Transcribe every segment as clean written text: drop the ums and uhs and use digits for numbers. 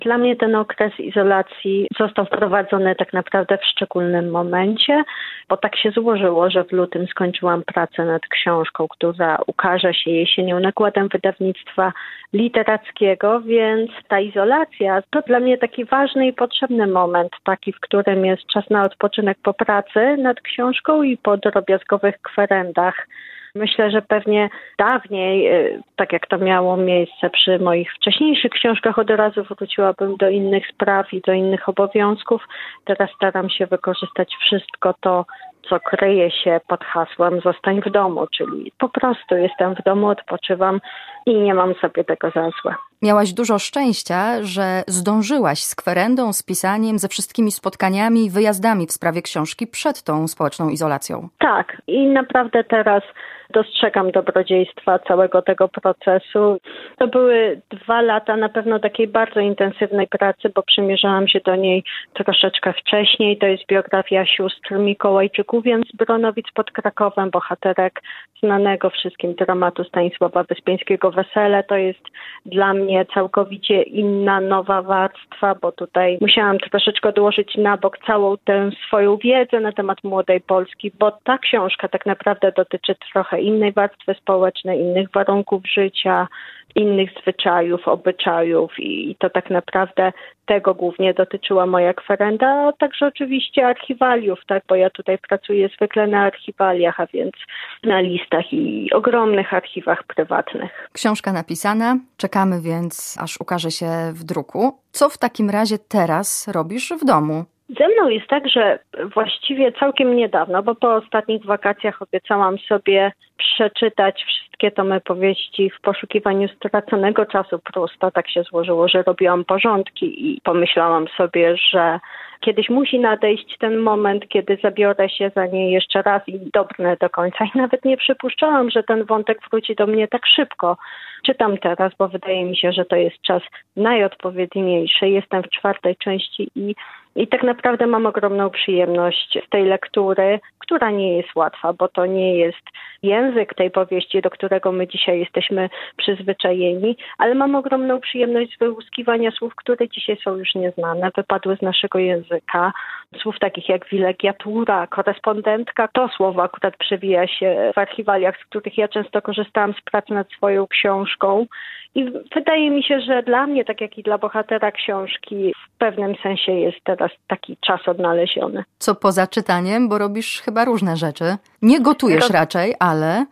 Dla mnie ten okres izolacji został wprowadzony tak naprawdę w szczególnym momencie, bo tak się złożyło, że w lutym skończyłam pracę nad książką, która ukaże się jesienią nakładem wydawnictwa literackiego, więc ta izolacja to dla mnie taki ważny i potrzebny moment, taki, w którym jest czas na odpoczynek po pracy nad książką i po drobiazgowych kwerendach. Myślę, że pewnie dawniej, tak jak to miało miejsce przy moich wcześniejszych książkach, od razu wróciłabym do innych spraw i do innych obowiązków. Teraz staram się wykorzystać wszystko to, co kryje się pod hasłem "zostań w domu", czyli po prostu jestem w domu, odpoczywam i nie mam sobie tego za złe. Miałaś dużo szczęścia, że zdążyłaś z kwerendą, z pisaniem, ze wszystkimi spotkaniami i wyjazdami w sprawie książki przed tą społeczną izolacją. Tak, i naprawdę teraz dostrzegam dobrodziejstwa całego tego procesu. To były 2 lata na pewno takiej bardzo intensywnej pracy, bo przymierzałam się do niej troszeczkę wcześniej. To jest biografia sióstr Mikołajczyków z Bronowic pod Krakowem, bohaterek znanego wszystkim dramatu Stanisława Wyspiańskiego "Wesele". To jest dla mnie całkowicie inna, nowa warstwa, bo tutaj musiałam troszeczkę odłożyć na bok całą tę swoją wiedzę na temat młodej Polski, bo ta książka tak naprawdę dotyczy trochę innej warstwy społecznej, innych warunków życia, innych zwyczajów, obyczajów i to tak naprawdę tego głównie dotyczyła moja kwerenda, a także oczywiście archiwaliów, tak, bo ja tutaj pracuję zwykle na archiwaliach, a więc na listach i ogromnych archiwach prywatnych. Książka napisana, czekamy więc, aż ukaże się w druku. Co w takim razie teraz robisz w domu? Ze mną jest tak, że właściwie całkiem niedawno, bo po ostatnich wakacjach obiecałam sobie przeczytać wszystkie tomy powieści W poszukiwaniu straconego czasu Prousta. Tak się złożyło, że robiłam porządki i pomyślałam sobie, że kiedyś musi nadejść ten moment, kiedy zabiorę się za nie jeszcze raz i dobrnę do końca. I nawet nie przypuszczałam, że ten wątek wróci do mnie tak szybko. Czytam teraz, bo wydaje mi się, że to jest czas najodpowiedniejszy. Jestem w 4. części i tak naprawdę mam ogromną przyjemność z tej lektury, która nie jest łatwa, bo to nie jest język tej powieści, do którego my dzisiaj jesteśmy przyzwyczajeni, ale mam ogromną przyjemność z wyłuskiwania słów, które dzisiaj są już nieznane, wypadły z naszego języka. Słów takich jak wilegiatura, korespondentka, to słowo akurat przewija się w archiwaliach, z których ja często korzystałam z pracy nad swoją książką. I wydaje mi się, że dla mnie, tak jak i dla bohatera książki, w pewnym sensie jest teraz taki czas odnaleziony. Co poza czytaniem, bo robisz chyba różne rzeczy. Nie gotujesz raczej, ale...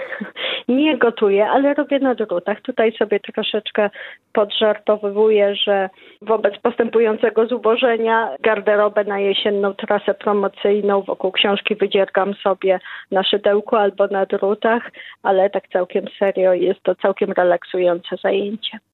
Nie gotuję, ale robię na drutach. Tutaj sobie troszeczkę podżartowuję, że wobec postępującego zubożenia garderobę na jesienną trasę promocyjną wokół książki wydziergam sobie na szydełku albo na drutach, ale tak całkiem serio jest to całkiem relaksujące zajęcie.